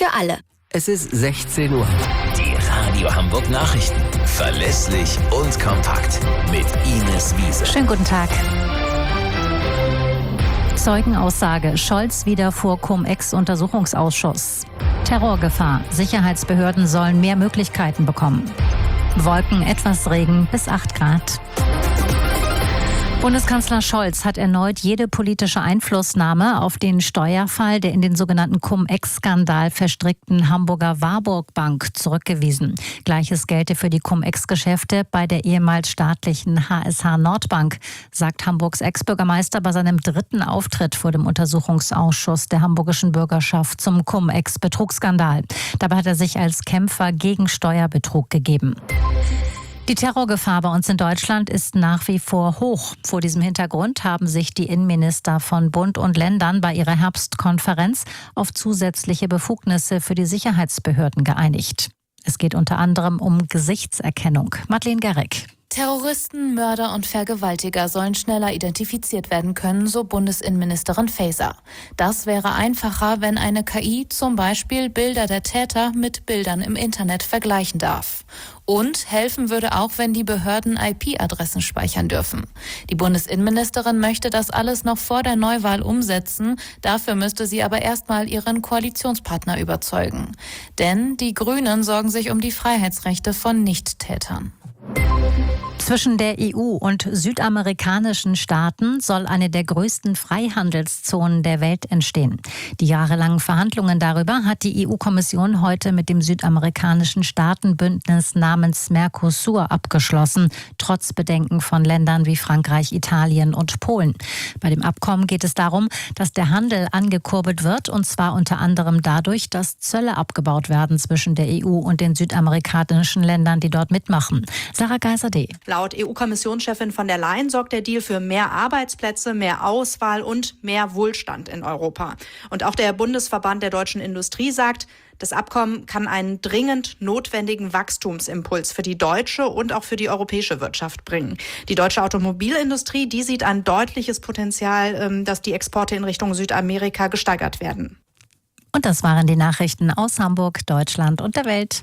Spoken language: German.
für alle. Es ist 16 Uhr. Die Radio Hamburg Nachrichten. Verlässlich und kompakt. Mit Ines Wiese. Schönen guten Tag. Zeugenaussage. Scholz wieder vor Cum-Ex-Untersuchungsausschuss. Terrorgefahr. Sicherheitsbehörden sollen mehr Möglichkeiten bekommen. Wolken, etwas Regen bis 8 Grad. Bundeskanzler Scholz hat erneut jede politische Einflussnahme auf den Steuerfall der in den sogenannten Cum-Ex-Skandal verstrickten Hamburger Warburg Bank zurückgewiesen. Gleiches gelte für die Cum-Ex-Geschäfte bei der ehemals staatlichen HSH Nordbank, sagt Hamburgs Ex-Bürgermeister bei seinem 3. Auftritt vor dem Untersuchungsausschuss der hamburgischen Bürgerschaft zum Cum-Ex-Betrugsskandal. Dabei hat er sich als Kämpfer gegen Steuerbetrug gegeben. Die Terrorgefahr bei uns in Deutschland ist nach wie vor hoch. Vor diesem Hintergrund haben sich die Innenminister von Bund und Ländern bei ihrer Herbstkonferenz auf zusätzliche Befugnisse für die Sicherheitsbehörden geeinigt. Es geht unter anderem um Gesichtserkennung. Madeleine Gerrick. Terroristen, Mörder und Vergewaltiger sollen schneller identifiziert werden können, so Bundesinnenministerin Faeser. Das wäre einfacher, wenn eine KI zum Beispiel Bilder der Täter mit Bildern im Internet vergleichen darf. Und helfen würde auch, wenn die Behörden IP-Adressen speichern dürfen. Die Bundesinnenministerin möchte das alles noch vor der Neuwahl umsetzen. Dafür müsste sie aber erstmal ihren Koalitionspartner überzeugen. Denn die Grünen sorgen sich um die Freiheitsrechte von Nichttätern. Zwischen der EU und südamerikanischen Staaten soll eine der größten Freihandelszonen der Welt entstehen. Die jahrelangen Verhandlungen darüber hat die EU-Kommission heute mit dem südamerikanischen Staatenbündnis namens Mercosur abgeschlossen, trotz Bedenken von Ländern wie Frankreich, Italien und Polen. Bei dem Abkommen geht es darum, dass der Handel angekurbelt wird, und zwar unter anderem dadurch, dass Zölle abgebaut werden zwischen der EU und den südamerikanischen Ländern, die dort mitmachen. Sarah Geiser-D. Laut EU-Kommissionschefin von der Leyen sorgt der Deal für mehr Arbeitsplätze, mehr Auswahl und mehr Wohlstand in Europa. Und auch der Bundesverband der deutschen Industrie sagt, das Abkommen kann einen dringend notwendigen Wachstumsimpuls für die deutsche und auch für die europäische Wirtschaft bringen. Die deutsche Automobilindustrie, die sieht ein deutliches Potenzial, dass die Exporte in Richtung Südamerika gesteigert werden. Und das waren die Nachrichten aus Hamburg, Deutschland und der Welt.